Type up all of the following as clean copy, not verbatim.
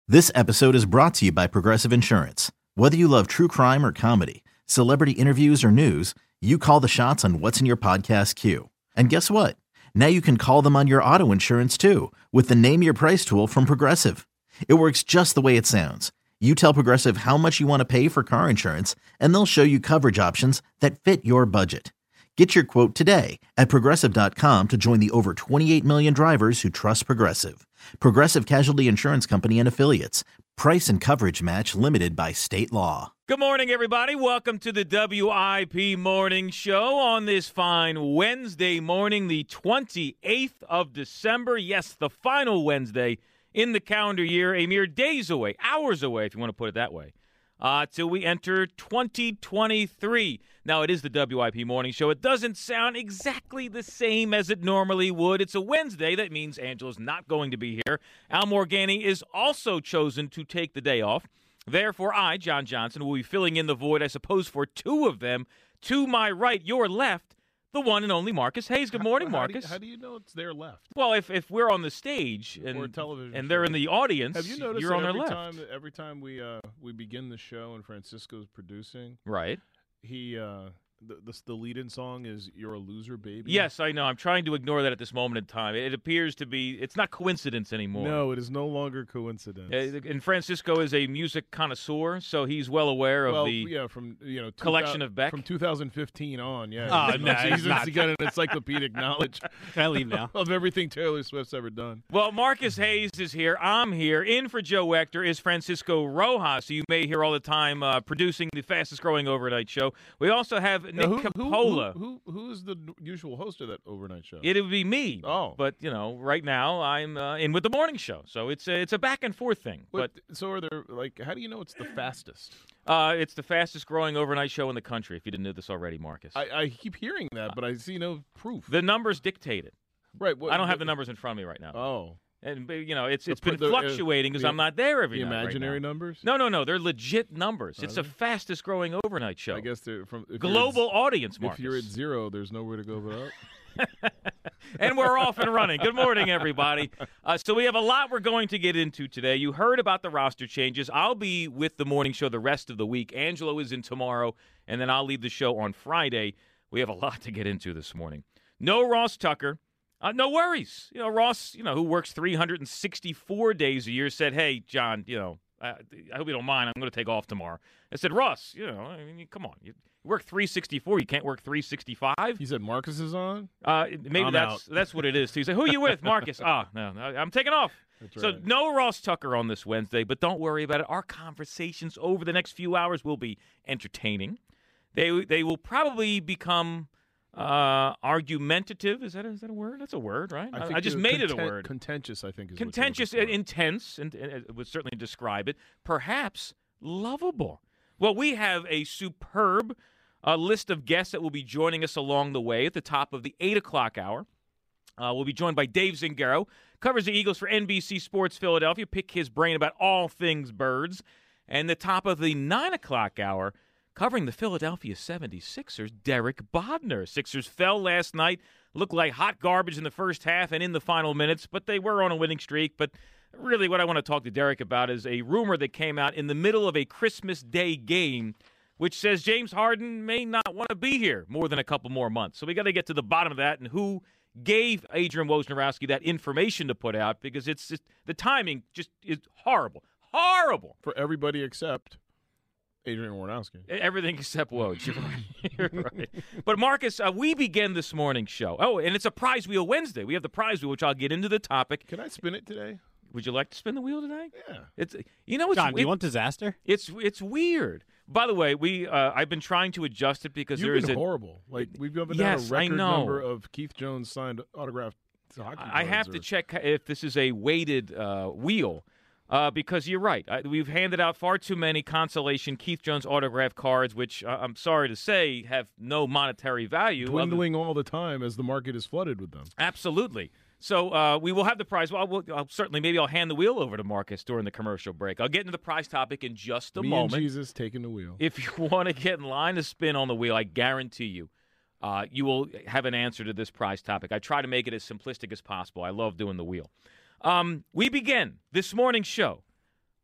This episode is brought to you by Progressive Insurance. Whether you love true crime or comedy, celebrity interviews or news, you call the shots on what's in your podcast queue. And guess what? Now you can call them on your auto insurance too with the Name Your Price tool from Progressive. It works just the way it sounds. You tell Progressive how much you want to pay for car insurance, and they'll show you coverage options that fit your budget. Get your quote today at Progressive.com to join the over 28 million drivers who trust Progressive. Progressive Casualty Insurance Company and Affiliates. Price and coverage match limited by state law. Good morning, everybody. Welcome to the WIP Morning Show on this fine Wednesday morning, the 28th of December. Yes, the final Wednesday in the calendar year, a mere days away, hours away, if you want to put it that way, till we enter 2023. Now, it is the WIP Morning Show. It doesn't sound exactly the same as it normally would. It's a Wednesday. That means Angela's not going to be here. Al Morgani is also chosen to take the day off. Therefore, I, John Johnson, will be filling in the void, I suppose, for two of them. To my right, your left, the one and only Marcus Hayes. Good morning, Marcus. How do you know it's their left? Well, if we're on the stage or television and they're in the audience, have you noticed you're on their left. Every time we begin the show and Francisco's producing, right? He the lead-in song is "You're a Loser, Baby." Yes, I know. I'm trying to ignore that at this moment in time. It appears to be. It's not coincidence anymore. No, it is no longer coincidence. And Francisco is a music connoisseur, so he's well aware of from collection of Beck from 2015 on. Yeah, he's got an encyclopedic knowledge. Can I leave now? Of everything Taylor Swift's ever done. Well, Marcus Hayes is here. I'm here. In for Joe Ector is Francisco Rojas, who you may hear all the time producing the fastest-growing overnight show. We also have Nick Capola. Who is the usual host of that overnight show? It would be me. Oh. But, right now I'm in with the morning show. So it's a back-and-forth thing. So are there, how do you know it's the fastest? It's the fastest-growing overnight show in the country, if you didn't know this already, Marcus. I keep hearing that, but I see no proof. The numbers dictate it. Right. I don't have the numbers in front of me right now. Oh. And, it's been fluctuating because I'm not there every night. The imaginary right numbers? No. They're legit numbers. It's the fastest growing overnight show. I guess they're from global audience, Marcus. If you're at zero, there's nowhere to go but up. And we're off and running. Good morning, everybody. So we have a lot we're going to get into today. You heard about the roster changes. I'll be with the morning show the rest of the week. Angelo is in tomorrow, and then I'll leave the show on Friday. We have a lot to get into this morning. No Ross Tucker. No worries. Ross, who works 364 days a year, said, hey, John, I hope you don't mind. I'm going to take off tomorrow. I said, Ross, come on. You work 364. You can't work 365. He said Marcus is on? Maybe that's what it is. He said, who are you with, Marcus? No, I'm taking off. That's so right. No Ross Tucker on this Wednesday, but don't worry about it. Our conversations over the next few hours will be entertaining. They will probably become argumentative. Is that a word? That's a word, right? I just made it a word. Contentious, I think, is contentious, intense, and it would certainly describe it. Perhaps lovable. Well, we have a superb list of guests that will be joining us along the way. At the top of the 8 o'clock hour, we'll be joined by Dave Zingaro, covers the Eagles for NBC Sports Philadelphia. Pick his brain about all things birds. And the top of the 9 o'clock hour, covering the Philadelphia 76ers, Derek Bodner. Sixers fell last night, looked like hot garbage in the first half and in the final minutes, but they were on a winning streak. But really what I want to talk to Derek about is a rumor that came out in the middle of a Christmas Day game, which says James Harden may not want to be here more than a couple more months. So we got to get to the bottom of that and who gave Adrian Wojnarowski that information to put out, because it's just, the timing just is horrible. Horrible. For everybody except Adrian Wojnarowski. Everything except Woj. You're right. But, Marcus, we begin this morning's show. Oh, and it's a Prize Wheel Wednesday. We have the Prize Wheel, which I'll get into the topic. Can I spin it today? Would you like to spin the wheel today? Yeah. It's John, do you want disaster? It's weird. By the way, I've been trying to adjust it because You've been horrible. We've been down a record number of Keith Jones signed autographed hockey cards. I have to check if this is a weighted wheel. Because you're right. We've handed out far too many consolation Keith Jones autograph cards, which I'm sorry to say have no monetary value. Dwindling all the time as the market is flooded with them. Absolutely. So we will have the prize. Well, maybe I'll hand the wheel over to Marcus during the commercial break. I'll get into the prize topic in just a moment. Me and Jesus taking the wheel. If you want to get in line to spin on the wheel, I guarantee you, you will have an answer to this prize topic. I try to make it as simplistic as possible. I love doing the wheel. We begin this morning's show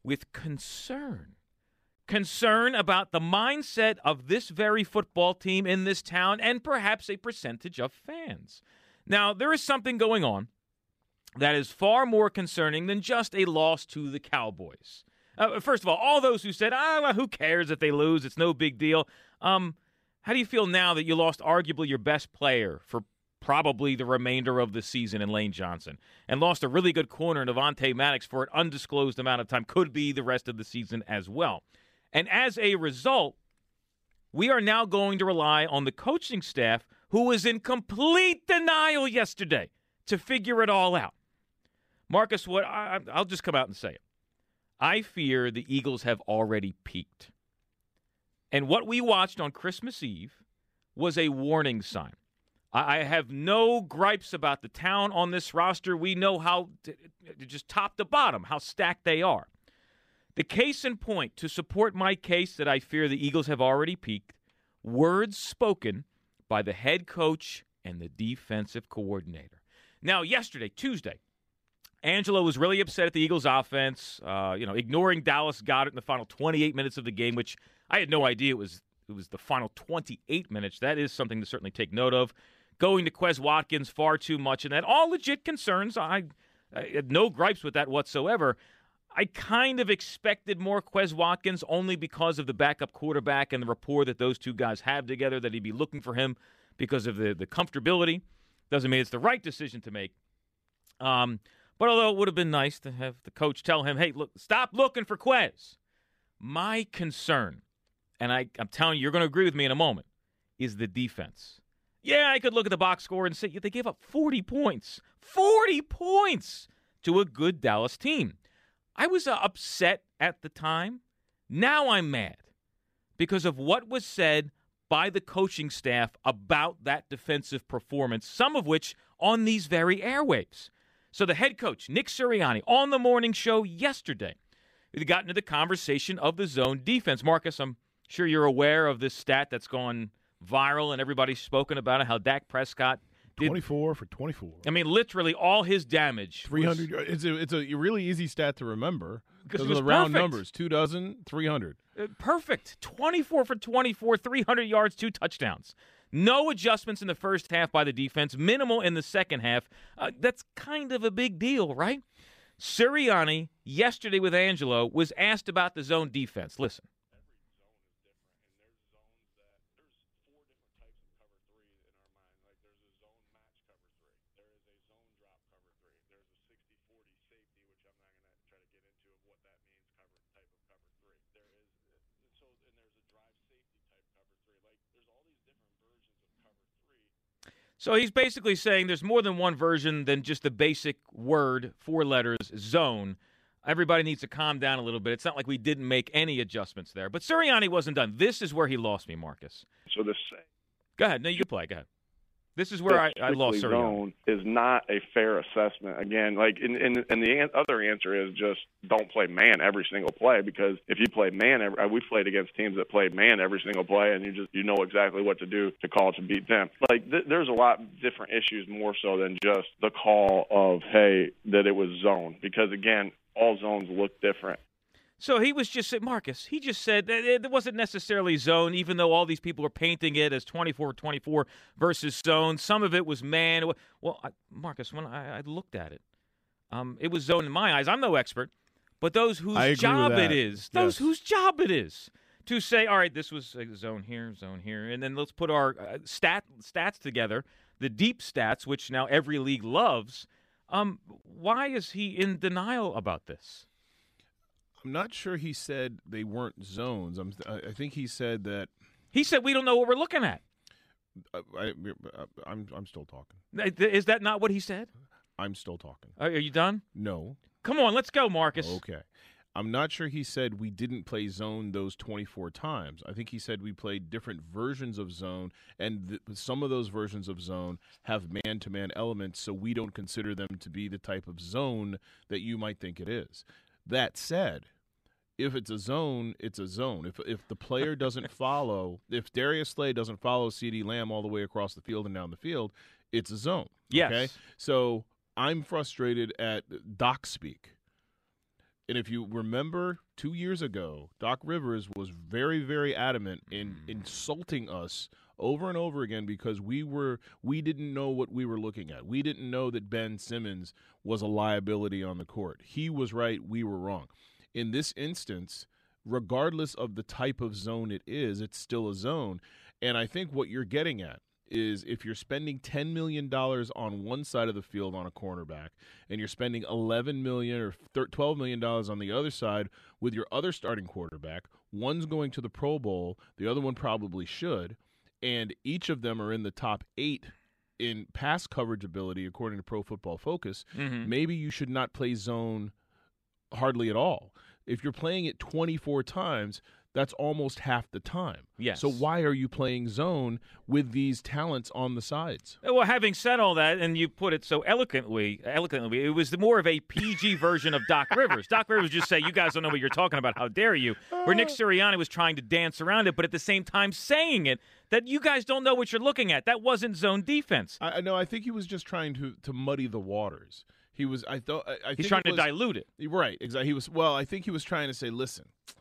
with concern. Concern about the mindset of this very football team in this town and perhaps a percentage of fans. Now, there is something going on that is far more concerning than just a loss to the Cowboys. First of all those who said, well, who cares if they lose? It's no big deal. How do you feel now that you lost arguably your best player for probably the remainder of the season in Lane Johnson and lost a really good corner in Avonte Maddox for an undisclosed amount of time, could be the rest of the season as well? And as a result, we are now going to rely on the coaching staff, who was in complete denial yesterday, to figure it all out. Marcus, I'll just come out and say it. I fear the Eagles have already peaked. And what we watched on Christmas Eve was a warning sign. I have no gripes about the town on this roster. We know how, just top to bottom, how stacked they are. The case in point to support my case that I fear the Eagles have already peaked, words spoken by the head coach and the defensive coordinator. Now, yesterday, Tuesday, Angelo was really upset at the Eagles' offense, ignoring Dallas Goedert in the final 28 minutes of the game, which I had no idea it was the final 28 minutes. That is something to certainly take note of. Going to Quez Watkins far too much, and that all legit concerns. I had no gripes with that whatsoever. I kind of expected more Quez Watkins only because of the backup quarterback and the rapport that those two guys have together, that he'd be looking for him because of the comfortability. Doesn't mean it's the right decision to make. But although it would have been nice to have the coach tell him, hey, look, stop looking for Quez. My concern, and I'm telling you, you're going to agree with me in a moment, is the defense. Yeah, I could look at the box score and say they gave up 40 points. 40 points to a good Dallas team. I was upset at the time. Now I'm mad because of what was said by the coaching staff about that defensive performance, some of which on these very airwaves. So the head coach, Nick Sirianni, on the morning show yesterday, we got into the conversation of the zone defense. Marcus, I'm sure you're aware of this stat that's gone viral and everybody's spoken about it, how Dak Prescott did 24 for 24. I mean, literally all his damage. 300. It's a really easy stat to remember. Because those are the round numbers. 2 dozen, 300. Perfect. 24 for 24, 300 yards, 2 touchdowns. No adjustments in the first half by the defense, minimal in the second half. That's kind of a big deal, right? Sirianni, yesterday with Angelo, was asked about the zone defense. Listen. So he's basically saying there's more than one version than just the basic word, 4 letters, zone. Everybody needs to calm down a little bit. It's not like we didn't make any adjustments there. But Sirianni wasn't done. This is where he lost me, Marcus. So this. Go ahead. No, you can play. Go ahead. This is where I lost Sirianni. Zone is not a fair assessment. Again, and the other answer is just don't play man every single play, because if you play man, we've played against teams that play man every single play, and you know exactly what to do to call to beat them. There's a lot of different issues more so than just the call of, hey, that it was zone, because again, all zones look different. So he was just, Marcus, he just said that it wasn't necessarily zone, even though all these people were painting it as 24-24 versus zone. Some of it was man. Well, Marcus, when I looked at it, it was zone in my eyes. I'm no expert, but those whose job it is, whose job it is to say, all right, this was a zone here, and then let's put our stats together, the deep stats, which now every league loves. Why is he in denial about this? I'm not sure he said they weren't zones. I think he said that. He said we don't know what we're looking at. I'm still talking. Is that not what he said? I'm still talking. Are you done? No. Come on, let's go, Marcus. Okay. I'm not sure he said we didn't play zone those 24 times. I think he said we played different versions of zone, and some of those versions of zone have man-to-man elements, so we don't consider them to be the type of zone that you might think it is. That said, if it's a zone, it's a zone. If the player doesn't follow, if Darius Slay doesn't follow CeeDee Lamb all the way across the field and down the field, it's a zone. Yes. Okay? So I'm frustrated at doc speak. And if you remember 2 years ago, Doc Rivers was very, very adamant in insulting us over and over again because we didn't know what we were looking at. We didn't know that Ben Simmons was a liability on the court. He was right, we were wrong. In this instance, regardless of the type of zone it is, it's still a zone. And I think what you're getting at is if you're spending $10 million on one side of the field on a cornerback and you're spending $11 million or $12 million on the other side with your other starting quarterback, one's going to the Pro Bowl, the other one probably should, and each of them are in the top 8 in pass coverage ability according to Pro Football Focus, maybe you should not play zone hardly at all. If you're playing it 24 times, that's almost half the time. Yes. So why are you playing zone with these talents on the sides? Well, having said all that, and you put it so eloquently, it was more of a PG version of Doc Rivers. Doc Rivers just say, "You guys don't know what you're talking about. How dare you?" Where Nick Sirianni was trying to dance around it, but at the same time saying it, that you guys don't know what you're looking at. That wasn't zone defense. I know. I think he was just trying to muddy the waters. He was. I think he's trying to dilute it. Right. Exactly. He was. Well, I think he was trying to say, listen.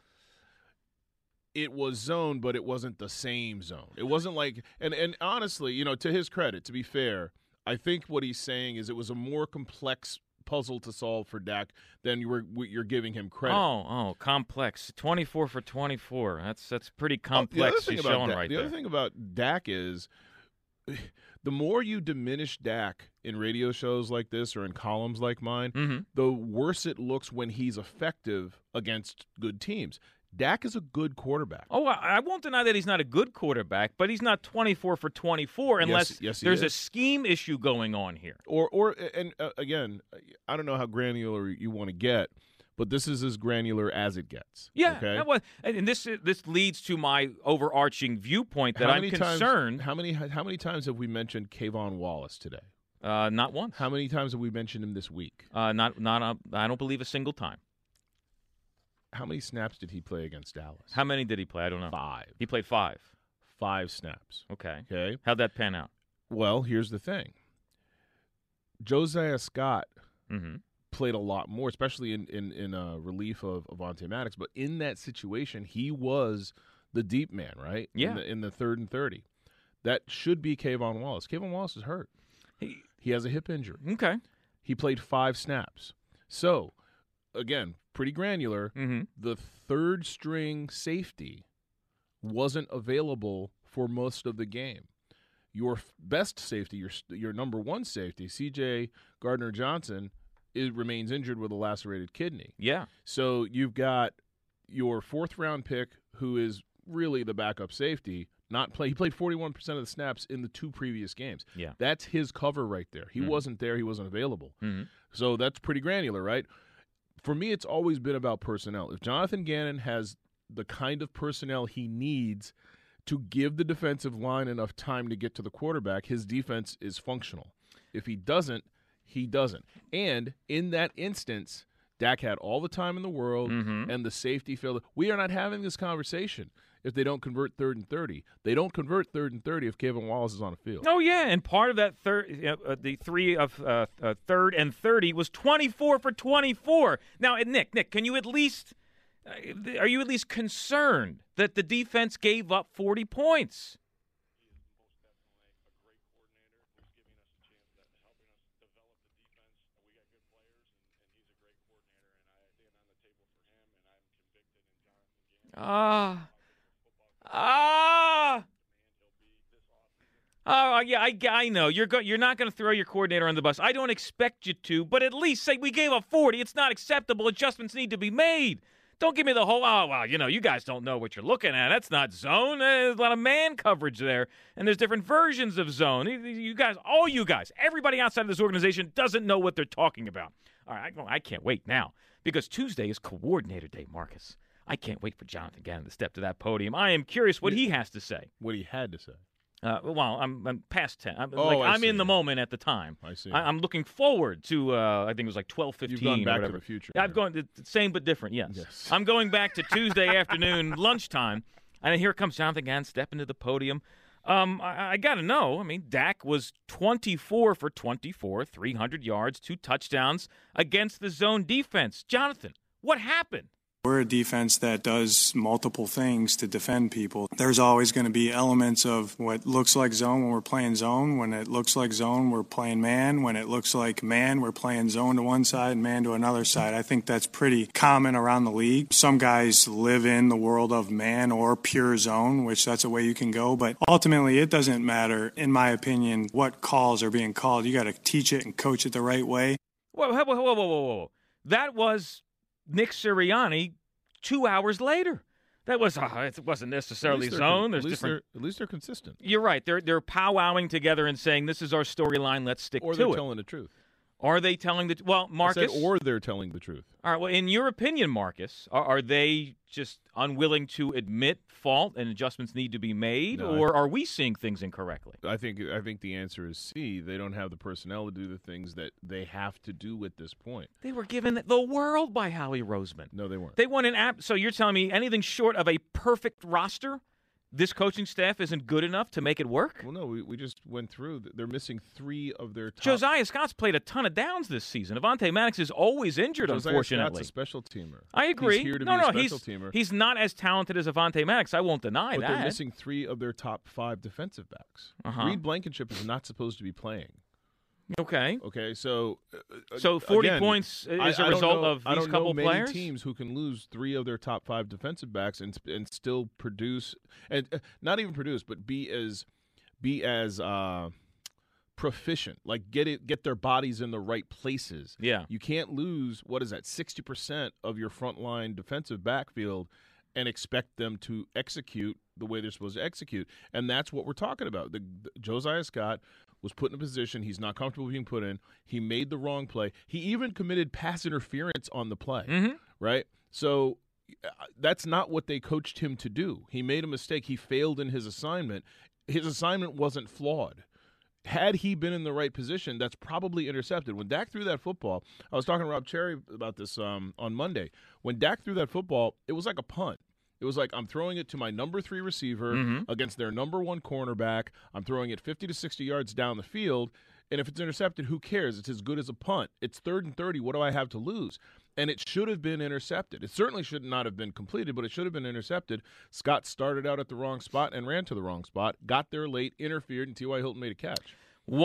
It was zone, but it wasn't the same zone. It wasn't like, and honestly, to his credit, to be fair, I think what he's saying is it was a more complex puzzle to solve for Dak than you're giving him credit. Oh, complex. 24 for 24. That's pretty complex he's showing right there. The other thing about Dak is the more you diminish Dak in radio shows like this or in columns like mine, the worse it looks when he's effective against good teams. Dak is a good quarterback. Oh, I won't deny that he's not a good quarterback, but he's not 24 for 24 unless there's a scheme issue going on here. Again, I don't know how granular you want to get, but this is as granular as it gets. Yeah, okay? And this leads to my overarching viewpoint that I'm concerned. How many times have we mentioned Kayvon Wallace today? Not once. How many times have we mentioned him this week? I don't believe a single time. How many snaps did he play against Dallas? How many did he play? I don't know. 5. He played 5. 5 snaps. Okay. How'd that pan out? Well, here's the thing. Josiah Scott played a lot more, especially in relief of Avonte Maddox. But in that situation, he was the deep man, right? Yeah. In the 3rd and 30. That should be Kayvon Wallace. Kayvon Wallace is hurt. He has a hip injury. Okay. He played 5 snaps. So, again, pretty granular. The 3rd string safety wasn't available for most of the game. Your best safety, your number 1 safety, C.J. Gardner-Johnson, remains injured with a lacerated kidney. Yeah. So you've got your 4th-round pick, who is really the backup safety, He played 41% of the snaps in the 2 previous games. Yeah. That's his cover right there. He wasn't there. He wasn't available. So that's pretty granular, right? For me, it's always been about personnel. If Jonathan Gannon has the kind of personnel he needs to give the defensive line enough time to get to the quarterback, his defense is functional. If he doesn't, he doesn't. And in that instance, Dak had all the time in the world, and the safety failed. We are not having this conversation if they don't convert 3rd and 30. They don't convert 3rd and 30 if Kayvon Wallace is on the field. Oh, yeah, and part of that the 3 of 3rd and 30 was 24 for 24. Now, Nick, can you at least are you at least concerned that the defense gave up 40 points? Yeah, I know. You're not going to throw your coordinator on the bus. I don't expect you to, but at least say we gave up 40. It's not acceptable. Adjustments need to be made. Don't give me the whole, you guys don't know what you're looking at. That's not zone. There's a lot of man coverage there, and there's different versions of zone. All you guys, everybody outside of this organization doesn't know what they're talking about. All right, I can't wait now because Tuesday is Coordinator Day, Marcus. I can't wait for Jonathan Gannon to step to that podium. I am curious what he has to say. What he had to say. I'm past 10. I'm see. in the moment at the time. I see. I'm looking forward to, I think it was like 12:15 You've gone back or whatever. to the future. Yeah, I've gone, same but different, yes. I'm going back to Tuesday afternoon, lunchtime, and here comes Jonathan Gannon stepping to the podium. I got to know, Dak was 24 for 24, 300 yards, 2 touchdowns against the zone defense. Jonathan, What happened? We're a defense that does multiple things to defend people. There's always going to be elements of what looks like zone when we're playing zone. When it looks like zone, we're playing man. When it looks like man, we're playing zone to one side and man to another side. I think that's pretty common around the league. Some guys live in the world of man or pure zone, which that's a way you can go. But ultimately, it doesn't matter, in my opinion, what calls are being called. You got to teach it and coach it the right way. Whoa. That was Nick Sirianni 2 hours later. That was it wasn't necessarily zone. At least they're consistent. You're right. They're powwowing together and saying, this is our storyline, let's stick to it. Or they're telling the truth. Are they telling the well, Marcus? Or they're telling the truth. All right. Well, in your opinion, Marcus, are they just unwilling to admit fault and adjustments need to be made, or are we seeing things incorrectly? I think the answer is C. They don't have the personnel to do the things that they have to do at this point. They were given the world by Howie Roseman. No, they weren't. They won an app. So you're telling me anything short of a perfect roster, this coaching staff isn't good enough to make it work? Well, no, we just went through. They're missing 3 of their top. Josiah Scott's played a ton of downs this season. Avonte Maddox is always injured, unfortunately. Scott's a special teamer. I agree. He's here to be a special teamer. He's not as talented as Avonte Maddox. I won't deny but that. They're missing 3 of their top 5 defensive backs. Reed Blankenship is not supposed to be playing. Okay, so 40 again, points is a result of these couple many players? Teams who can lose 3 of their top 5 defensive backs and still produce, and not even produce, but be as proficient, like get their bodies in the right places. Yeah, you can't lose 60% of your frontline defensive backfield and expect them to execute the way they're supposed to execute, and that's what we're talking about. Josiah Scott was put in a position he's not comfortable being put in. He made the wrong play. He even committed pass interference on the play, right? So that's not what they coached him to do. He made a mistake. He failed in his assignment. His assignment wasn't flawed. Had he been in the right position, that's probably intercepted. When Dak threw that football, I was talking to Rob Cherry about this on Monday. When Dak threw that football, it was like a punt. It was like, I'm throwing it to my number 3 receiver against their number 1 cornerback. I'm throwing it 50 to 60 yards down the field. And if it's intercepted, who cares? It's as good as a punt. It's 3rd and 30. What do I have to lose? And it should have been intercepted. It certainly should not have been completed, but it should have been intercepted. Scott started out at the wrong spot and ran to the wrong spot, got there late, interfered, and T.Y. Hilton made a catch.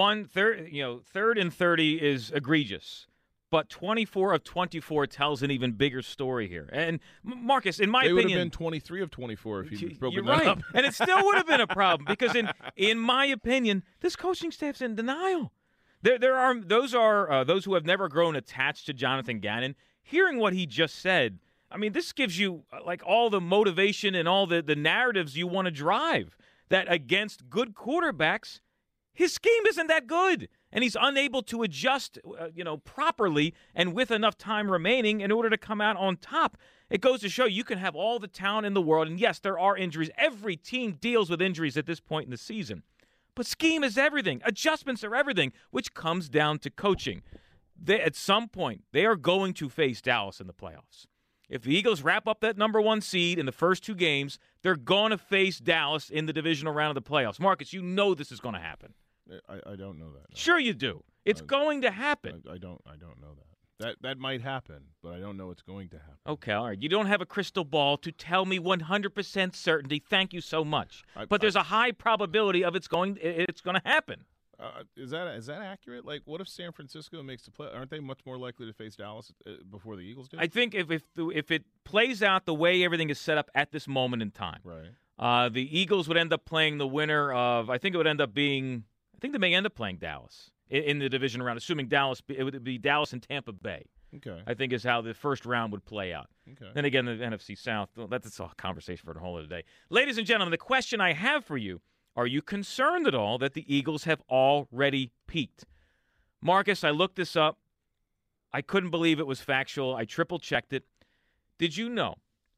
3rd and 30 is egregious. But 24 of 24 tells an even bigger story here. And, Marcus, in my opinion... They would have been 23 of 24 if he'd broken that up. And it still would have been a problem because, in my opinion, this coaching staff's in denial. There are those who have never grown attached to Jonathan Gannon. Hearing what he just said, I mean, this gives you, like, all the motivation and all the narratives you want to drive, that against good quarterbacks, his scheme isn't that good. And he's unable to adjust, properly and with enough time remaining in order to come out on top. It goes to show you can have all the talent in the world, and yes, there are injuries. Every team deals with injuries at this point in the season. But scheme is everything. Adjustments are everything, which comes down to coaching. At some point, they are going to face Dallas in the playoffs. If the Eagles wrap up that number 1 seed in the first 2 games, they're going to face Dallas in the divisional round of the playoffs. Marcus, you know this is going to happen. I don't know that. No. Sure you do. It's going to happen. I don't know that. That might happen, but I don't know it's going to happen. Okay, all right. You don't have a crystal ball to tell me 100% certainty. Thank you so much. But there's a high probability of it's going to happen. Is that accurate? Like, what if San Francisco makes the play? Aren't they much more likely to face Dallas before the Eagles do? I think if it plays out the way everything is set up at this moment in time, right? The Eagles would end up playing the winner of. I think they may end up playing Dallas in the division round, assuming Dallas. It would be Dallas and Tampa Bay. Okay. I think is how the first round would play out. Okay. Then again, the NFC South, that's a conversation for a whole other day. Ladies and gentlemen, the question I have for you, are you concerned at all that the Eagles have already peaked? Marcus, I looked this up. I couldn't believe it was factual. I triple-checked it. Did you know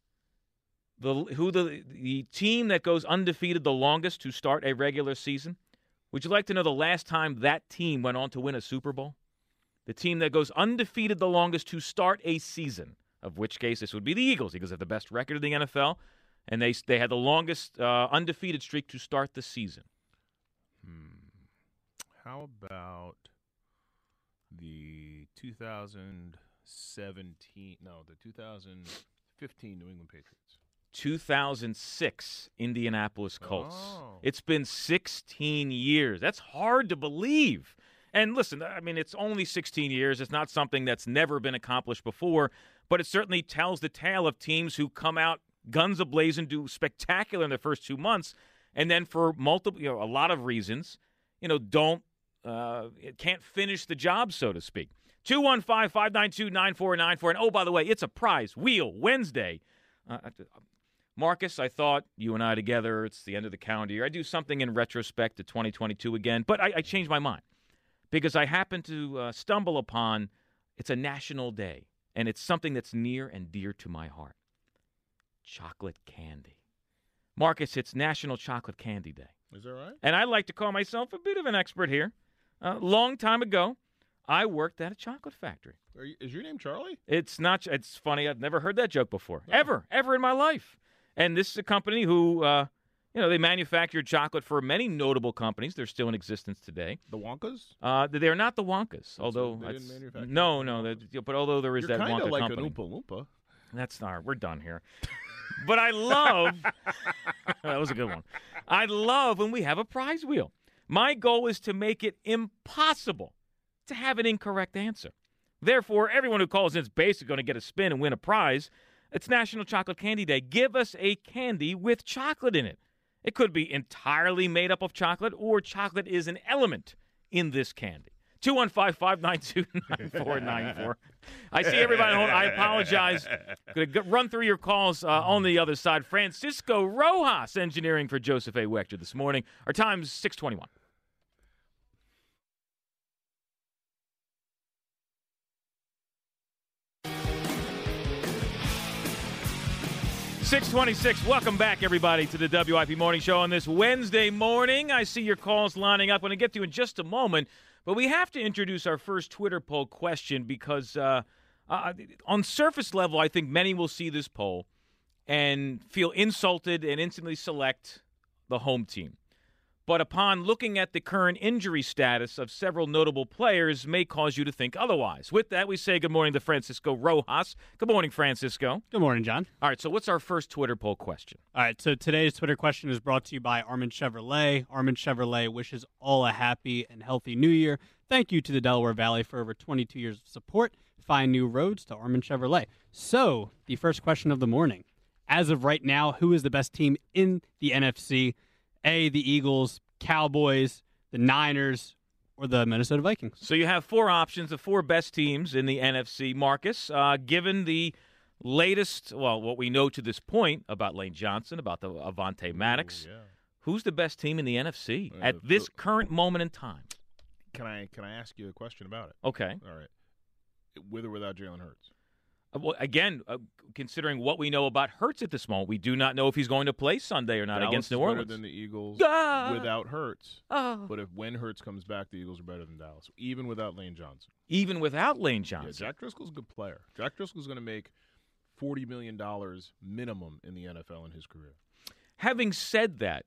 the team that goes undefeated the longest to start a regular season? Would you like to know the last time that team went on to win a Super Bowl? The team that goes undefeated the longest to start a season, of which case this would be the Eagles. Eagles have the best record in the NFL, and they had the longest undefeated streak to start the season. How about the 2000 2015 New England Patriots. 2006 Indianapolis Colts. Oh. It's been 16 years. That's hard to believe. And listen, I mean, it's only 16 years. It's not something that's never been accomplished before, but it certainly tells the tale of teams who come out guns a-blazing, do spectacular in the first 2 months, and then for multiple, a lot of reasons, can't finish the job, so to speak. 215-592-9494. And, oh, by the way, it's a prize wheel Wednesday. Marcus, I thought you and I together, it's the end of the calendar year. I do something in retrospect to 2022 again, but I changed my mind because I happened to stumble upon it's a national day, and it's something that's near and dear to my heart. Chocolate candy. Marcus, it's National Chocolate Candy Day. Is that right? And I like to call myself a bit of an expert here. A long time ago, I worked at a chocolate factory. Is your name Charlie? It's not. It's funny. I've never heard that joke before. Ever in my life. And this is a company who, they manufactured chocolate for many notable companies. They're still in existence today. The Wonkas? They're not the Wonkas. Although they didn't manufacture. No. But although there is You're that Wonka like company. An Oompa Loompa. That's not. We're done here. But I love. That was a good one. I love when we have a prize wheel. My goal is to make it impossible to have an incorrect answer. Therefore, everyone who calls in is basically going to get a spin and win a prize. It's National Chocolate Candy Day. Give us a candy with chocolate in it. It could be entirely made up of chocolate, or chocolate is an element in this candy. 215-592-9494. I see everybody hold. I apologize. Going to run through your calls on the other side. Francisco Rojas, engineering for Joseph A. Wechter this morning. Our time's 6:21. .626. Welcome back, everybody, to the WIP Morning Show on this Wednesday morning. I see your calls lining up. I'm going to get to you in just a moment, but we have to introduce our first Twitter poll question because on surface level, I think many will see this poll and feel insulted and instantly select the home team. But upon looking at the current injury status of several notable players may cause you to think otherwise. With that, we say good morning to Francisco Rojas. Good morning, Francisco. Good morning, John. All right, so what's our first Twitter poll question? All right, so today's Twitter question is brought to you by Armin Chevrolet. Armin Chevrolet wishes all a happy and healthy new year. Thank you to the Delaware Valley for over 22 years of support. Find new roads to Armin Chevrolet. So, the first question of the morning. As of right now, who is the best team in the NFC? A, the Eagles, Cowboys, the Niners, or the Minnesota Vikings? So you have four options, the four best teams in the NFC. Marcus, given the latest, what we know to this point about Lane Johnson, about the Avonte Maddox, who's the best team in the NFC at this current moment in time? Can I ask you a question about it? Okay. All right. With or without Jalen Hurts? Well, again, considering what we know about Hurts at this moment, we do not know if he's going to play Sunday or not Dallas against New is Orleans. better than the Eagles without Hurts. But when Hurts comes back, the Eagles are better than Dallas, even without Lane Johnson. Even without Lane Johnson. Yeah, Jack Driscoll's a good player. Jack Driscoll's going to make $40 million minimum in the NFL in his career. Having said that,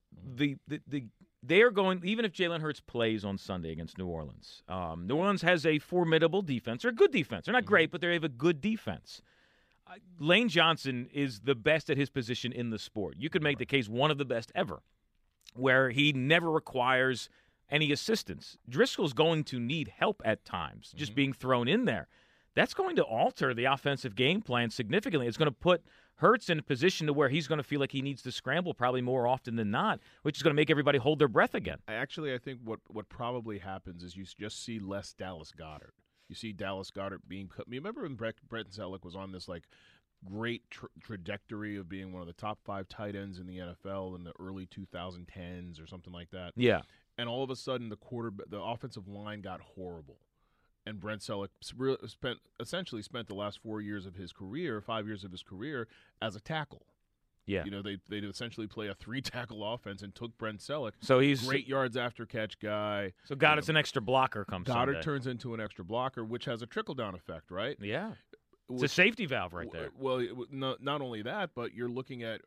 they are going, even if Jalen Hurts plays on Sunday against New Orleans, New Orleans has a formidable defense, or a good defense. They're not great, but they have a good defense. Lane Johnson is the best at his position in the sport. You could make the case one of the best ever, where he never requires any assistance. Driscoll's going to need help at times, just being thrown in there. That's going to alter the offensive game plan significantly. It's going to put Hurts in a position to where he's going to feel like he needs to scramble probably more often than not, which is going to make everybody hold their breath again. I think what probably happens is you just see less Dallas Goedert. You see Dallas Goedert being – remember when Brett Zellick was on this, great trajectory of being one of the top 5 tight ends in the NFL in the early 2010s or something like that? Yeah. And all of a sudden the offensive line got horrible. And Brent Selleck essentially spent the last 5 years of his career as a tackle. Yeah. They'd essentially play a 3-tackle offense and took Brent Selleck. So he's great yards after catch guy. So Goddard's an extra blocker comes Sunday. Goddard turns into an extra blocker, which has a trickle-down effect, right? Yeah. It's a safety valve right there. Well, not only that, but you're looking at,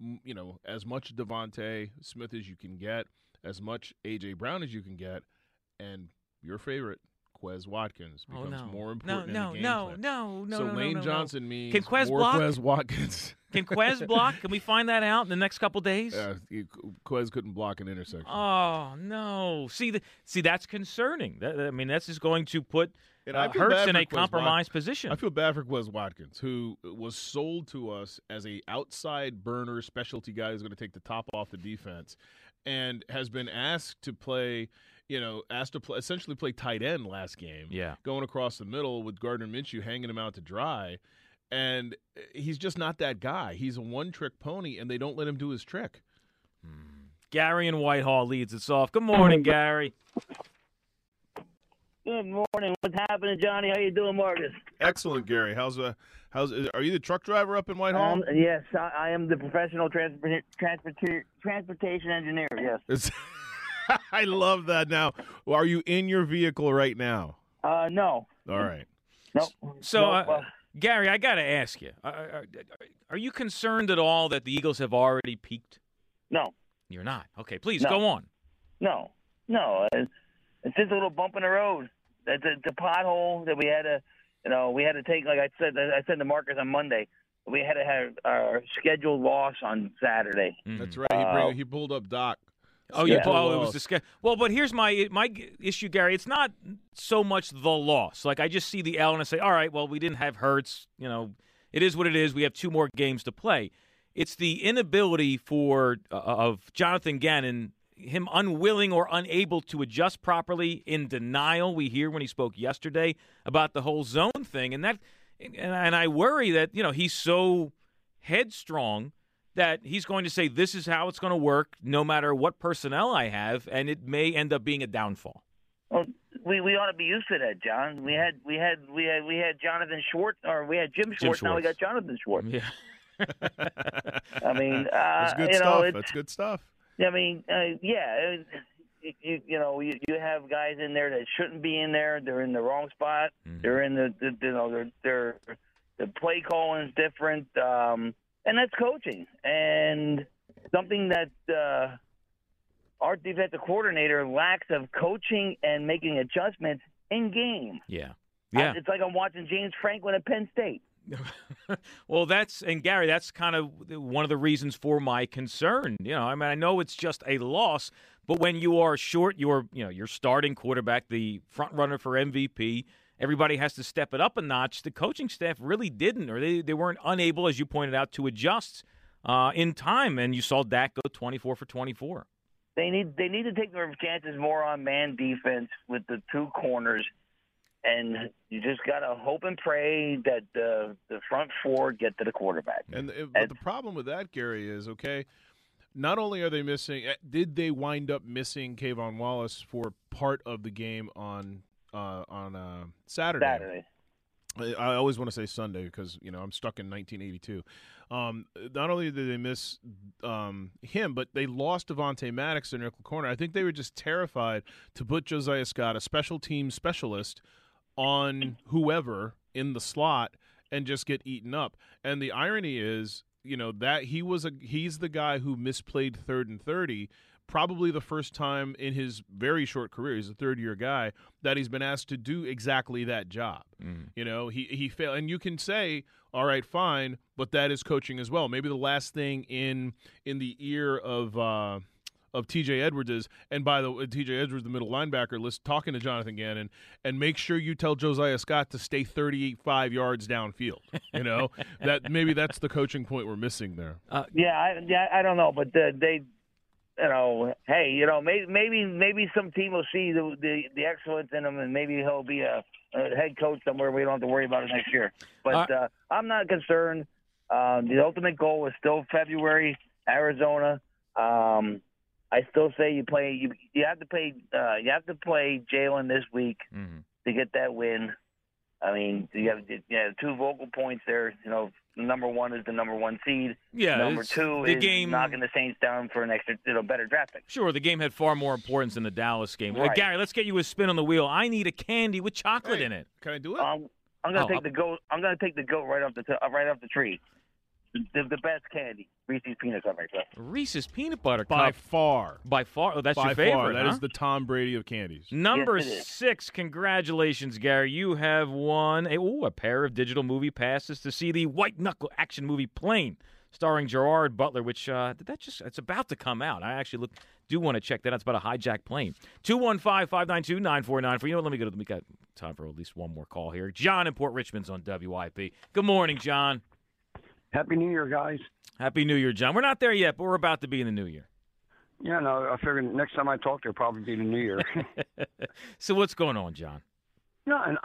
as much Devontae Smith as you can get, as much A.J. Brown as you can get, and your favorite Quez Watkins becomes no. more important in the game plan. No. So Lane Johnson means Can Quez more block? Quez Watkins. Can Quez block? Can we find that out in the next couple days? Quez couldn't block an intersection. Oh no! See, that's concerning. That's just going to put I feel Hurts bad in for a Quez compromised position. I feel bad for Quez Watkins, who was sold to us as a outside burner specialty guy who's going to take the top off the defense, and has been asked to play. Essentially play tight end last game. Yeah, going across the middle with Gardner Minshew hanging him out to dry. And he's just not that guy. He's a one-trick pony, and they don't let him do his trick. Gary in Whitehall leads us off. Good morning, Gary. Good morning. What's happening, Johnny? How you doing, Marcus? Excellent, Gary. Are you the truck driver up in Whitehall? Yes, I am the professional transportation engineer. Yes. I love that. Now, are you in your vehicle right now? No. All right. No. So, Gary, I got to ask you: are you concerned at all that the Eagles have already peaked? No. You're not. Okay, please No. go on. No. It's just a little bump in the road. It's a pothole that we had to take. Like I said to Marcus on Monday, we had to have our scheduled loss on Saturday. Mm-hmm. That's right. He pulled up Doc. Oh, Yeah. it was the well, but here's my issue, Gary. It's not so much the loss. Like I just see the L and I say, all right, well, we didn't have Hurts. It is what it is. We have 2 more games to play. It's the inability of Jonathan Gannon, him unwilling or unable to adjust properly, in denial. We hear when he spoke yesterday about the whole zone thing, and I worry that he's so headstrong that he's going to say this is how it's going to work no matter what personnel I have, and it may end up being a downfall. Well, we ought to be used to that, John. We had Jonathan Schwartz, or we had Jim Schwartz. Now we got Jonathan Schwartz. Yeah. I mean, that's good stuff. That's good stuff. I mean, yeah. You have guys in there that shouldn't be in there. They're in the wrong spot. Mm-hmm. They're in the play calling is different. And that's coaching, and something that our defensive coordinator lacks of coaching and making adjustments in game. Yeah. It's like I'm watching James Franklin at Penn State. Well, Gary, that's kind of one of the reasons for my concern. I know it's just a loss, but when you are short, your starting quarterback, the front runner for MVP. Everybody has to step it up a notch. The coaching staff really didn't, or they weren't unable, as you pointed out, to adjust in time. And you saw Dak go 24 for 24. They need to take their chances more on man defense with the 2 corners, and you just got to hope and pray that the front 4 get to the quarterback. But the problem with that, Gary, is not only are they missing, did they wind up missing Kayvon Wallace for part of the game on Saturday. I always want to say Sunday because I'm stuck in 1982. Not only did they miss him, but they lost Devontae Maddox in nickel corner. I think they were just terrified to put Josiah Scott, a special team specialist, on whoever in the slot and just get eaten up. And the irony is, that he's the guy who misplayed 3rd and 30. Probably the first time in his very short career, he's a third-year guy, that he's been asked to do exactly that job. He failed. And you can say, all right, fine, but that is coaching as well. Maybe the last thing in the ear of T.J. Edwards is, and by the way, T.J. Edwards, the middle linebacker, talking to Jonathan Gannon, and make sure you tell Josiah Scott to stay 35 yards downfield. That maybe that's the coaching point we're missing there. I don't know, but they – maybe some team will see the excellence in him, and maybe he'll be a head coach somewhere. We don't have to worry about it next year. But I'm not concerned. The ultimate goal is still February, Arizona. I still say you have to play Jalen this week to get that win. I mean, you have 2 vocal points there. Number 1 is the number 1 seed. Yeah, number 2 is knocking the Saints down for an extra, better draft pick. Sure, the game had far more importance than the Dallas game. Right. Gary, let's get you a spin on the wheel. I need a candy with chocolate in it. Can I do it? I'm going to take the goat. I'm going to take the goat right off the tree. the best candy, Reese's Peanut Butter Cup. Reese's Peanut Butter By Cup. far. By far. Oh, that's By your favorite, far. That huh? is the Tom Brady of candies. Number Yes, it is. 6, congratulations, Gary. You have won a pair of digital movie passes to see the White Knuckle action movie Plane, starring Gerard Butler, which it's about to come out. I actually do want to check that out. It's about a hijacked plane. 215-592-9494. You know what? We got time for at least one more call here. John in Port Richmond's on WIP. Good morning, John. Happy New Year, guys. Happy New Year, John. We're not there yet, but we're about to be in the new year. Yeah, no, I figured next time I talk, it'll probably be the New Year. So what's going on, John? No, and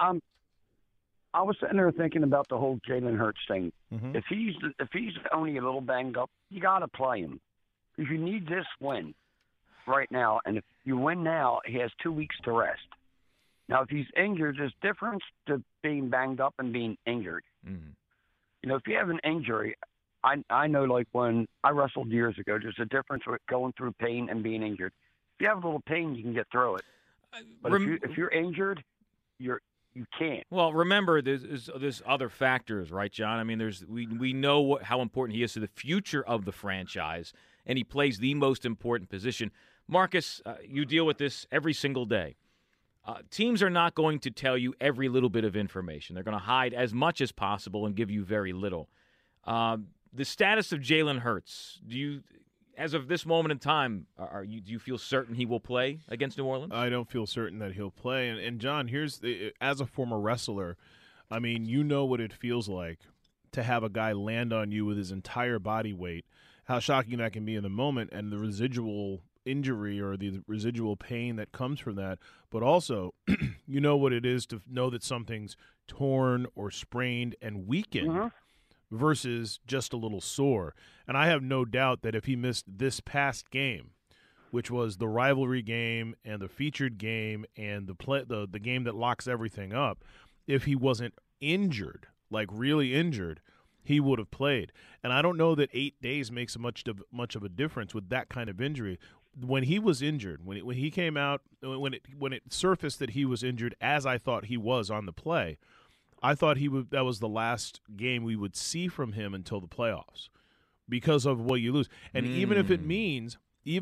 I was sitting there thinking about the whole Jalen Hurts thing. Mhm. If he's only a little banged up, you got to play him because you need this win right now. And if you win now, he has 2 weeks to rest. Now, if he's injured, there's difference to being banged up and being injured. Mm-hmm. You know, if you have an injury, I know, like when I wrestled years ago, there's a difference with going through pain and being injured. If you have a little pain, you can get through it. But if you're injured, you can't. Well, remember, there's other factors, right, John? I mean, we know how important he is to the future of the franchise, and he plays the most important position. Marcus, you deal with this every single day. Teams are not going to tell you every little bit of information. They're going to hide as much as possible and give you very little. The status of Jalen Hurts, as of this moment in time, do you feel certain he will play against New Orleans? I don't feel certain that he'll play. And John, as a former wrestler, I mean, you know what it feels like to have a guy land on you with his entire body weight, how shocking that can be in the moment, and the residual injury or the residual pain that comes from that. But also, you know what it is to know that something's torn or sprained and weakened versus just a little sore. And I have no doubt that if he missed this past game, which was the rivalry game and the featured game and the game that locks everything up, if he wasn't injured, like really injured, he would have played. And I don't know that 8 days makes much of a difference with that kind of injury. When he was injured, when he came out, when it surfaced that he was injured, as I thought he was on the play, I thought that was the last game we would see from him until the playoffs because of what you lose. And even if it means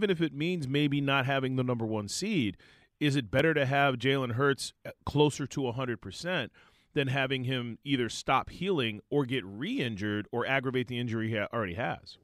maybe not having the number 1 seed, is it better to have Jalen Hurts closer to 100% than having him either stop healing or get re-injured or aggravate the injury he already has?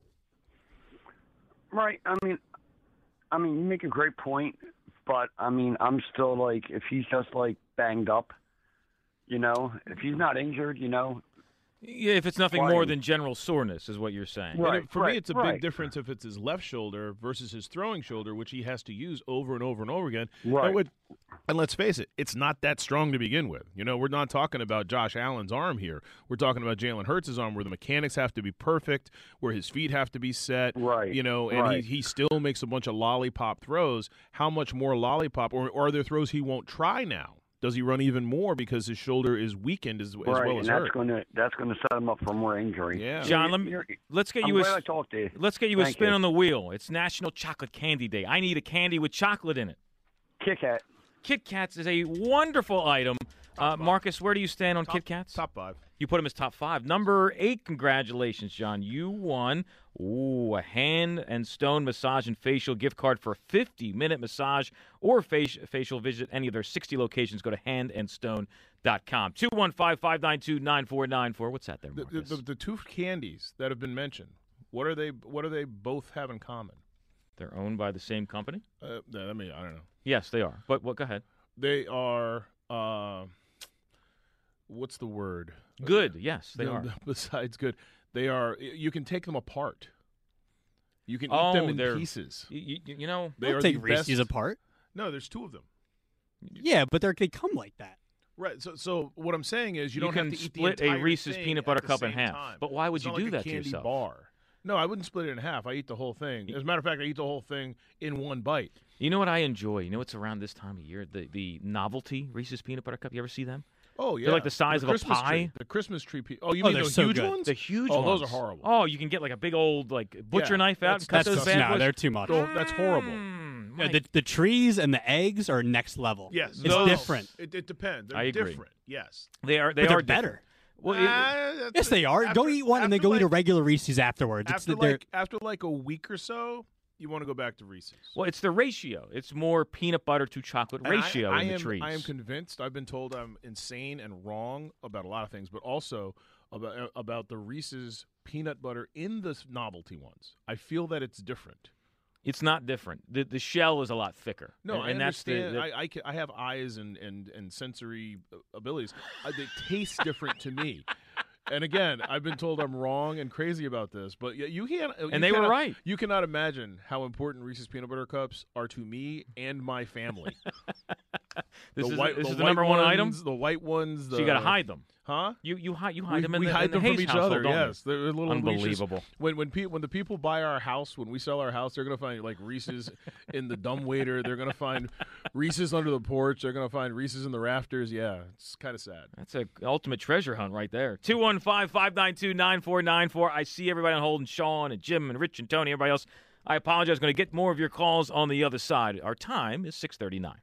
Right. I mean, you make a great point, but I mean, I'm still like, if he's just like banged up, you know, if he's not injured, you know. Yeah, if it's nothing more than general soreness is what you're saying. Right. For me, it's a big difference if it's his left shoulder versus his throwing shoulder, which he has to use over and over and over again. Right. And let's face it, it's not that strong to begin with. You know, we're not talking about Josh Allen's arm here. We're talking about Jalen Hurts' arm, where the mechanics have to be perfect, where his feet have to be set. Right. You know, and he still makes a bunch of lollipop throws. How much more lollipop, or are there throws he won't try now? Does he run even more because his shoulder is weakened as well as hurt? That's going to set him up for more injury. Yeah, John, let's get you a spin on the wheel. It's National Chocolate Candy Day. I need a candy with chocolate in it. Kit Kat. Kit Kats is a wonderful item. Marcus, where do you stand on Kit Kats? Top 5. You put him as top 5. Number 8, congratulations, John. You won a hand and stone massage and facial gift card for a 50-minute massage or facial visit any of their 60 locations. Go to handandstone.com. 215-592-9494. What's that there, Marcus? The two candies that have been mentioned, what do they both have in common? They're owned by the same company? I don't know. Yes, they are. But go ahead. They are, what's the word? Good, yes, they are. Besides good, they are, you can take them apart. You can eat them in pieces. You know, They'll take Reese's apart. No, there's 2 of them. Yeah, but they come like that. Right. So what I'm saying is you don't can have to eat split the entire a Reese's thing peanut at butter the cup in same half. time. But why would It's you not do like that a to candy yourself? bar. No, I wouldn't split it in half. I eat the whole thing. As a matter of fact, I eat the whole thing in one bite. You know what I enjoy? You know what's around this time of year? The novelty Reese's peanut butter cup. You ever see them? Oh, yeah. They're like the size of a pie. Tree. The Christmas tree. You mean they're those so huge good. ones? The huge ones. ones. Those are horrible. Oh, you can get like a big old butcher knife out and cut those bad no, boys. they're too much. That's horrible. Yeah, the trees and the eggs are next level. Yes. It's different. It depends. They're I agree. different. Yes. They are But they're different. better. Well, Yes, they are. Go eat one and then go eat a regular Reese's afterwards. After like a week or so, you want to go back to Reese's. well, it's the ratio. It's more peanut butter to chocolate And ratio in the am, treats. I am convinced. I've been told I'm insane and wrong about a lot of things, but also about the Reese's peanut butter in the novelty ones. I feel that it's different. It's not different. The shell is a lot thicker. No, and I that's understand. the I have eyes and sensory abilities. They taste different to me. And again, I've been told I'm wrong and crazy about this, but you can't. And they were right. You cannot imagine how important Reese's peanut butter cups are to me and my family. This is the number one item. The white ones. So you got to hide them. Huh? You hide them in we the hide in the them Hayes from each household, other. don't Yes, you? they're little Unbelievable. When the people buy our house, when we sell our house, they're gonna find like Reese's in the dumbwaiter. They're gonna find Reese's under the porch. They're gonna find Reese's in the rafters. Yeah, it's kind of sad. That's an ultimate treasure hunt right there. 215-592-9494. I see everybody on hold, and Sean and Jim and Rich and Tony, everybody else. I apologize. I'm going to get more of your calls on the other side. Our time is 6:39.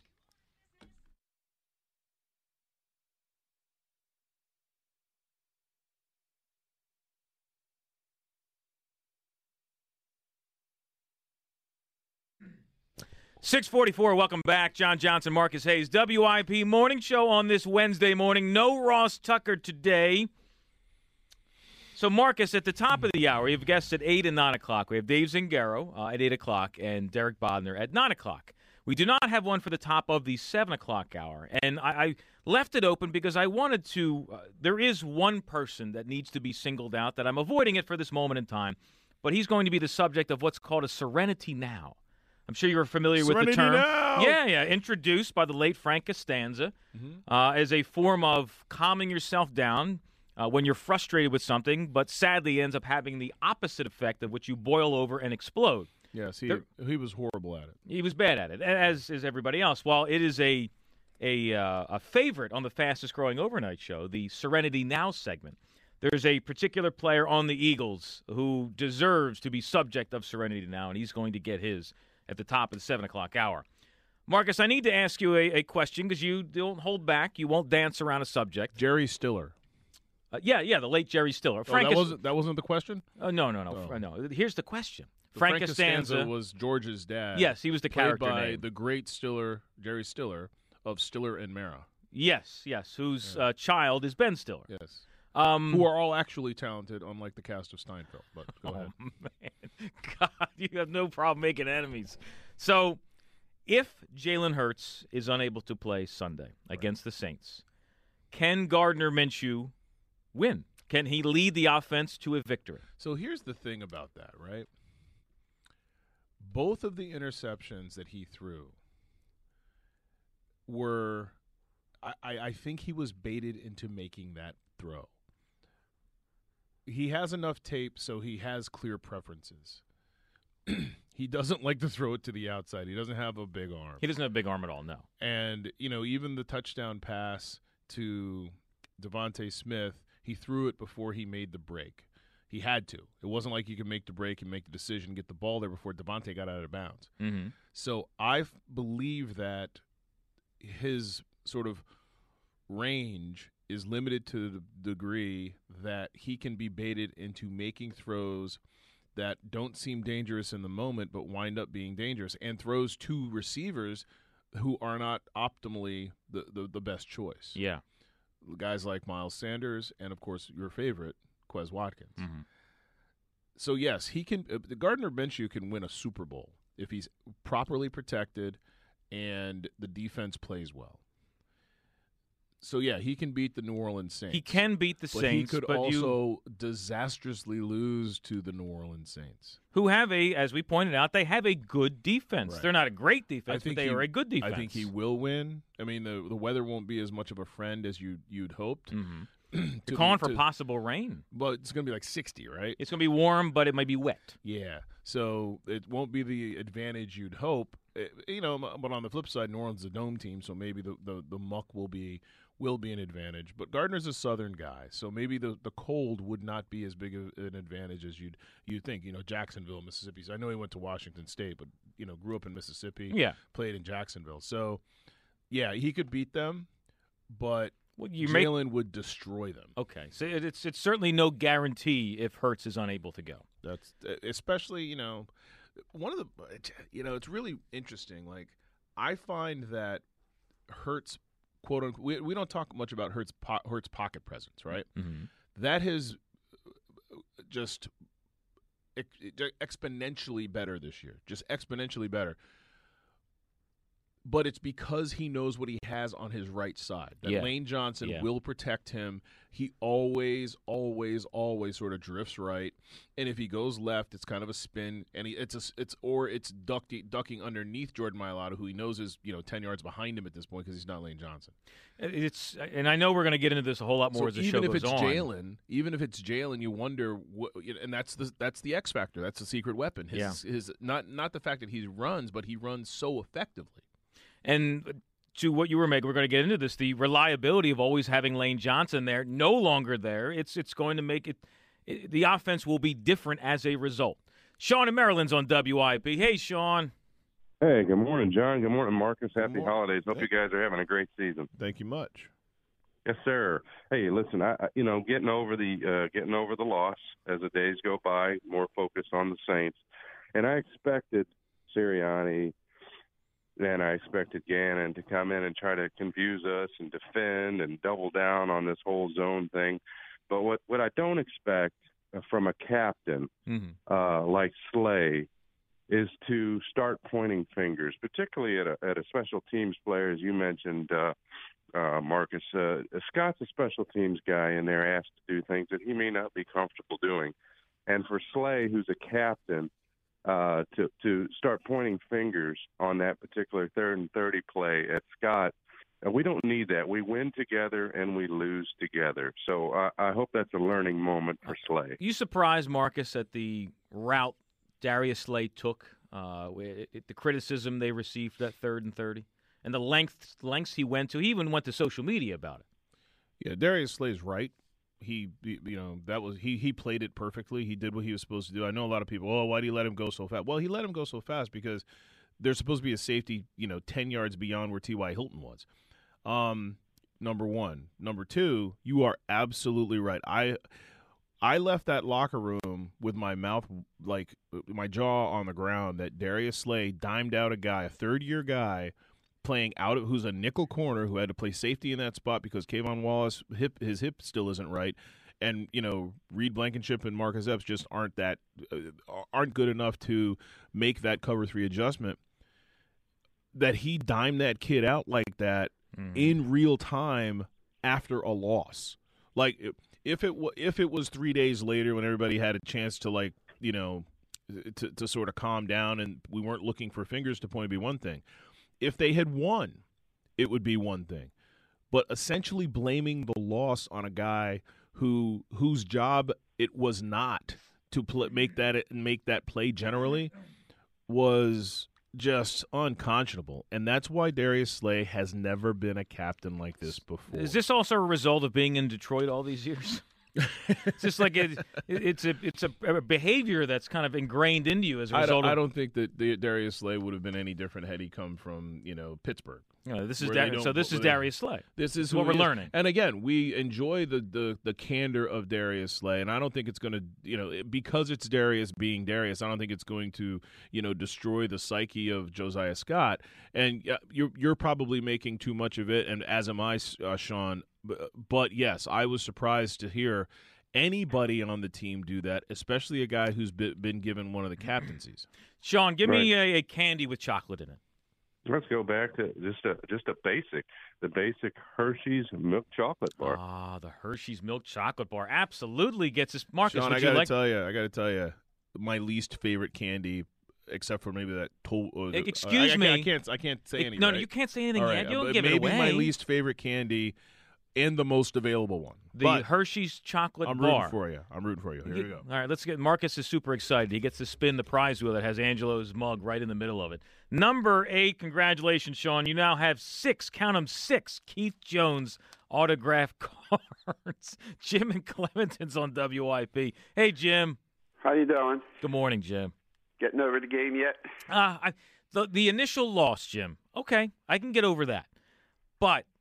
.644, welcome back. John Johnson, Marcus Hayes, WIP Morning Show on this Wednesday morning. No Ross Tucker today. So, Marcus, at the top of the hour, we have guests at 8 and 9 o'clock. We have Dave Zingaro at 8 o'clock and Derek Bodner at 9 o'clock. We do not have one for the top of the 7 o'clock hour. And I left it open because I wanted to there is one person that needs to be singled out that I'm avoiding it for this moment in time, but he's going to be the subject of what's called a Serenity Now. I'm sure you're familiar with the term. Now. Yeah. Introduced by the late Frank Costanza as a form of calming yourself down when you're frustrated with something, but sadly ends up having the opposite effect of which you boil over and explode. Yes, he was horrible at it. He was bad at it, as is everybody else. While it is a favorite on the fastest-growing overnight show, the Serenity Now segment, there's a particular player on the Eagles who deserves to be subject of Serenity Now, and he's going to get his at the top of the 7 o'clock hour. Marcus, I need to ask you a question because you don't hold back. You won't dance around a subject. Jerry Stiller. The late Jerry Stiller. That wasn't the question? No. No. Here's the question. Frank Costanza was George's dad. Yes, he was the character played by name. the great Stiller, Jerry Stiller, of Stiller and Mara. Yes, whose child is Ben Stiller. Yes. Who are all actually talented, unlike the cast of Steinfeld. But go ahead. Man. God, you have no problem making enemies. So, if Jalen Hurts is unable to play Sunday against the Saints, can Gardner Minshew win? Can he lead the offense to a victory? So here's the thing about that, right? Both of the interceptions that he threw were I think he was baited into making that throw. He has enough tape, so he has clear preferences. He doesn't like to throw it to the outside. He doesn't have a big arm. He doesn't have a big arm at all, no. And, even the touchdown pass to Devontae Smith, he threw it before he made the break. He had to. It wasn't like you could make the break and make the decision, get the ball there before Devontae got out of bounds. Mm-hmm. So I believe that his sort of range is limited to the degree that he can be baited into making throws that don't seem dangerous in the moment but wind up being dangerous, and throws to receivers who are not optimally the best choice. Yeah. Guys like Miles Sanders and, of course, your favorite, Quez Watkins. Mm-hmm. So, yes, he can. Gardner Minshew can win a Super Bowl if he's properly protected and the defense plays well. So, yeah, he can beat the New Orleans Saints. He can beat the Saints. He could also disastrously lose to the New Orleans Saints, who have as we pointed out, they have a good defense. Right. They're not a great defense, but they are a good defense. I think he will win. I mean, the weather won't be as much of a friend as you'd hoped. Mm-hmm. They're calling for possible rain. But it's going to be like 60, right? It's going to be warm, but it might be wet. Yeah. So it won't be the advantage you'd hope. But on the flip side, New Orleans is a dome team, so maybe the muck will be an advantage. But Gardner's a Southern guy, so maybe the cold would not be as big of an advantage as you'd think. Jacksonville, Mississippi. So I know he went to Washington State, but grew up in Mississippi. Yeah. Played in Jacksonville. So yeah, he could beat them, but Well, Jalen would destroy them. Okay, so it's certainly no guarantee if Hurts is unable to go. That's especially one of the it's really interesting. Like I find that Hurts, quote unquote, we don't talk much about Hurts pocket presence, right? Mm-hmm. That has just exponentially better this year, just exponentially better. But it's because he knows what he has on his right side. That Lane Johnson will protect him. He always sort of drifts right, and if he goes left, it's kind of a spin, and it's ducking underneath Jordan Mailata, who he knows is 10 yards behind him at this point because he's not Lane Johnson. And I know we're going to get into this a whole lot more as the show goes on. Even if it's Jalen, you wonder, and that's the X factor. That's the secret weapon. His not the fact that he runs, but he runs so effectively. And to what you were making, we're going to get into this. The reliability of always having Lane Johnson there, no longer there. It's going to make it the offense will be different as a result. Sean in Maryland's on WIP. Hey, Sean. Hey, good morning, John. Good morning, Marcus. Happy holidays. Hope you guys are having a great season. Thank you much. Yes, sir. Hey, listen, I getting over the loss as the days go by, more focused on the Saints, and I expected Sirianni. And I expected Gannon to come in and try to confuse us and defend and double down on this whole zone thing. But what I don't expect from a captain like Slay is to start pointing fingers, particularly at a special teams player, as you mentioned, Marcus. Scott's a special teams guy, and they're asked to do things that he may not be comfortable doing. And for Slay, who's a captain, to start pointing fingers on that particular 3rd and 30 play at Scott, we don't need that. We win together and we lose together. So I hope that's a learning moment for Slay. You surprised, Marcus, at the route Darius Slay took, the criticism they received for that 3rd and 30, and the lengths he went to. He even went to social media about it. Yeah, Darius Slay's right. He played it perfectly. He did what he was supposed to do. I know a lot of people, why did he let him go so fast? Well, he let him go so fast because there's supposed to be a safety, 10 yards beyond where T.Y. Hilton was. Number one. Number two, you are absolutely right. I left that locker room with my mouth, like my jaw on the ground, that Darius Slay dimed out a guy, a third-year guy, playing who's a nickel corner who had to play safety in that spot because Kayvon Wallace his hip still isn't right, and Reed Blankenship and Marcus Epps just aren't good enough to make that cover 3 adjustment. That he dimed that kid out like that in real time after a loss. Like if it was 3 days later when everybody had a chance to to sort of calm down and we weren't looking for fingers to point, it'd be one thing. If they had won, it would be one thing. But essentially blaming the loss on a guy whose job it was not to make that play generally was just unconscionable. And that's why Darius Slay has never been a captain like this before. Is this also a result of being in Detroit all these years? It's just like it's a behavior that's kind of ingrained into you as a result. I don't think that Darius Slay would have been any different had he come from Pittsburgh. This is Darius Slay. This is what we're learning. And again, we enjoy the candor of Darius Slay, and I don't think it's going to because it's Darius being Darius. I don't think it's going to destroy the psyche of Josiah Scott. And you're probably making too much of it, and as am I, Sean. But yes, I was surprised to hear anybody on the team do that, especially a guy who's been given one of the captaincies. Sean, give me a candy with chocolate in it. Let's go back to the basic Hershey's milk chocolate bar. Ah, the Hershey's milk chocolate bar absolutely gets us. Marcus, Sean, I got to tell you, my least favorite candy, except for maybe that. Excuse me, I can't say anything. No, you can't say anything yet. You'll give it away. Maybe my least favorite candy. And the most available one. The Hershey's chocolate bar. I'm rooting for you. Here we go. All right, let's get – Marcus is super excited. He gets to spin the prize wheel that has Angelo's mug right in the middle of it. Number 8, congratulations, Sean. You now have 6, count them, 6 Keith Jones autograph cards. Jim and Clementon's on WIP. Hey, Jim. How you doing? Good morning, Jim. Getting over the game yet? The initial loss, Jim. Okay, I can get over that. But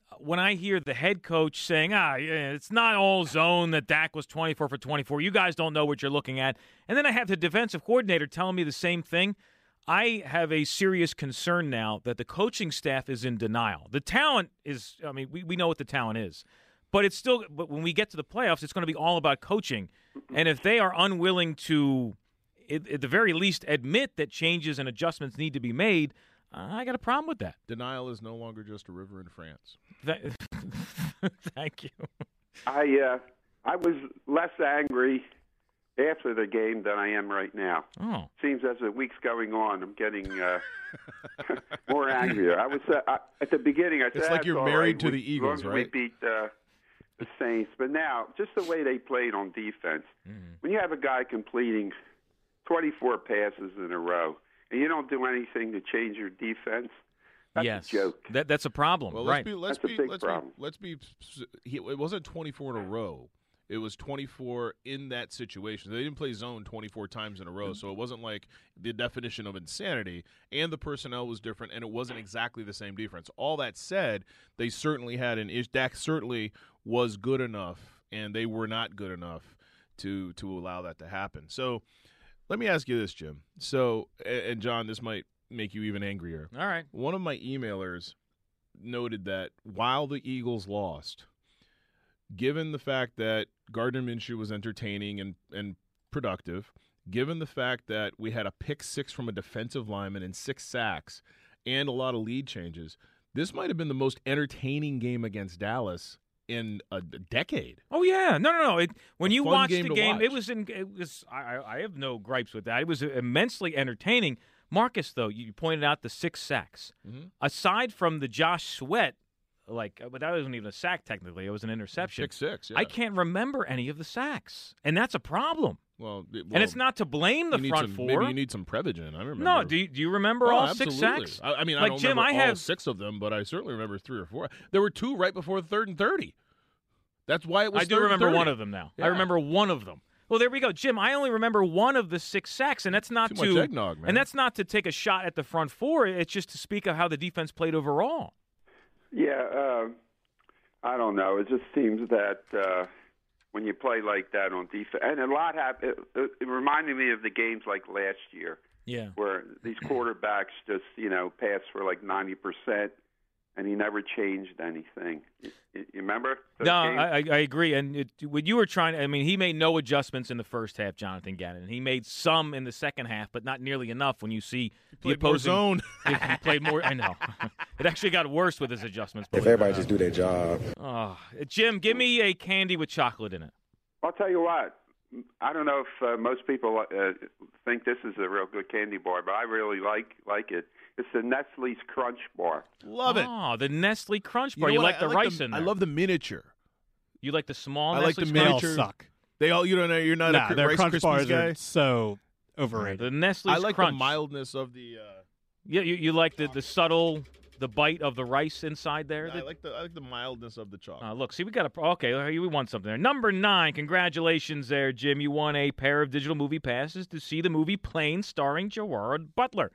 when I hear the head coach saying, it's not all zone that Dak was 24 for 24, you guys don't know what you're looking at, and then I have the defensive coordinator telling me the same thing, I have a serious concern now that the coaching staff is in denial. The talent is, we know what the talent is, but when we get to the playoffs, it's going to be all about coaching. And if they are unwilling to, at the very least, admit that changes and adjustments need to be made, I got a problem with that. Denial is no longer just a river in France. Thank you. I was less angry after the game than I am right now. Oh. Seems as the week's going on, I'm getting more angrier. I was at the beginning. I said it's like you're married to the as Eagles, long as right? We beat the Saints, but now just the way they played on defense. When you have a guy completing 24 passes in a row, and you don't do anything to change your defense, that's a joke. That's a problem, well, right? That's a big problem. It wasn't 24 in a row. It was 24 in that situation. They didn't play zone 24 times in a row, so it wasn't like the definition of insanity, and the personnel was different, and it wasn't exactly the same defense. All that said, they certainly had an issue. Dak certainly was good enough, and they were not good enough to allow that to happen. So let me ask you this, Jim. So, and John, this might make you even angrier. All right. One of my emailers noted that while the Eagles lost, given the fact that Gardner Minshew was entertaining and productive, given the fact that we had a pick six from a defensive lineman and 6 sacks and a lot of lead changes, this might have been the most entertaining game against Dallas in a decade. Oh yeah, no. When you watched the game, I have no gripes with that. It was immensely entertaining. Marcus, though, you pointed out the 6 sacks. Mm-hmm. Aside from the Josh Sweat, but that wasn't even a sack technically; it was an interception. Pick six. Yeah. I can't remember any of the sacks, and that's a problem. Well, and it's not to blame the front four. Maybe you need some Prevagen. I remember. No, do you remember all absolutely. 6 sacks? I mean, I don't Jim, remember I all have 6 of them, but I certainly remember 3 or 4. There were 2 right before the 3rd and 30. That's why it was. I do remember one of them now. Yeah. I remember one of them. Well, there we go, Jim. I only remember one of the 6 sacks, and that's not Too much eggnog, man. And that's not to take a shot at the front four. It's just to speak of how the defense played overall. Yeah, I don't know. It just seems that when you play like that on defense, and a lot happened. It reminded me of the games like last year, where these quarterbacks just pass for like 90%, and he never changed anything. You remember? No, I agree. And when you were trying, he made no adjustments in the first half, Jonathan Gannon. He made some in the second half, but not nearly enough when you see the opposing zone. He played more. I know. It actually got worse with his adjustments. If everybody just do their job. Jim, give me a candy with chocolate in it. I'll tell you what. I don't know if most people think this is a real good candy bar, but I really like it. It's the Nestle's Crunch Bar. Love it. Oh, the Nestle Crunch Bar. You like the rice in there. I love the miniature. You like the small I like the Nestle's miniature. They all suck. They all, you're not a their Rice Crunch Krispies bars guy? are so overrated. The Nestle's I like Crunch. the mildness of the. Yeah, you like the subtle, the bite of the rice inside there. I like the mildness of the chocolate. Look, see, we got we won something there. Number 9, congratulations there, Jim. You won a pair of digital movie passes to see the movie Plane starring Gerard Butler.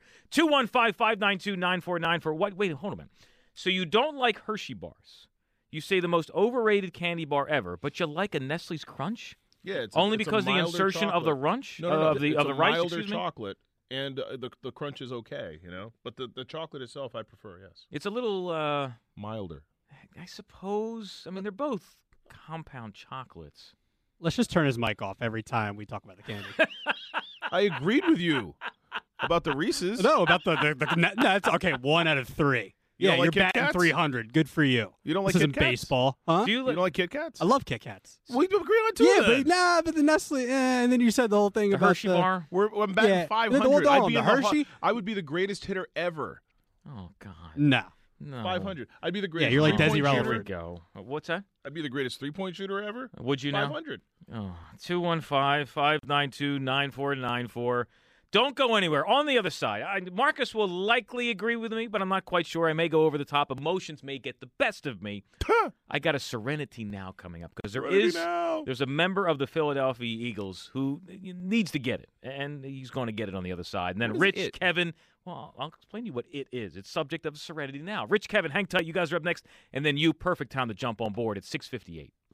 215-592-9494. Wait, hold on a minute. So you don't like Hershey bars. You say the most overrated candy bar ever, but you like a Nestle's Crunch? Yeah, it's only it's because a the milder insertion chocolate. of the runch of the rice. Milder Excuse me? chocolate, and the crunch is okay, But the chocolate itself, I prefer. Yes, it's a little milder. I suppose. They're both compound chocolates. Let's just turn his mic off every time we talk about the candy. I agreed with you about the Reese's. No, about the that's okay. 1 out of 3. You don't you're like Kit batting Kats? 300. Good for you. You don't like this Kit isn't Kats? baseball, huh? Do you don't like Kit Kats? I love Kit Kats. We agree on 2 Yeah, of them. but the Nestle, and then you said the whole thing The about Hershey bar. I'm batting Yeah. 500. Hold on, I'd be the in Hershey? I would be the greatest hitter ever. Oh God. No. 500. I'd be the greatest. you're like three-point Desi shooter. There we go. What's that? I'd be the greatest 3-point shooter ever. Would you now? 500. Oh, 215-592-9494. Don't go anywhere. On the other side, Marcus will likely agree with me, but I'm not quite sure. I may go over the top. Emotions may get the best of me. I got a Serenity Now coming up because there's a member of the Philadelphia Eagles who needs to get it, and he's going to get it on the other side. And then Rich, Kevin, well, I'll explain to you what it is. It's subject of Serenity Now. Rich, Kevin, hang tight. You guys are up next, and then you, perfect time to jump on board at 6:58.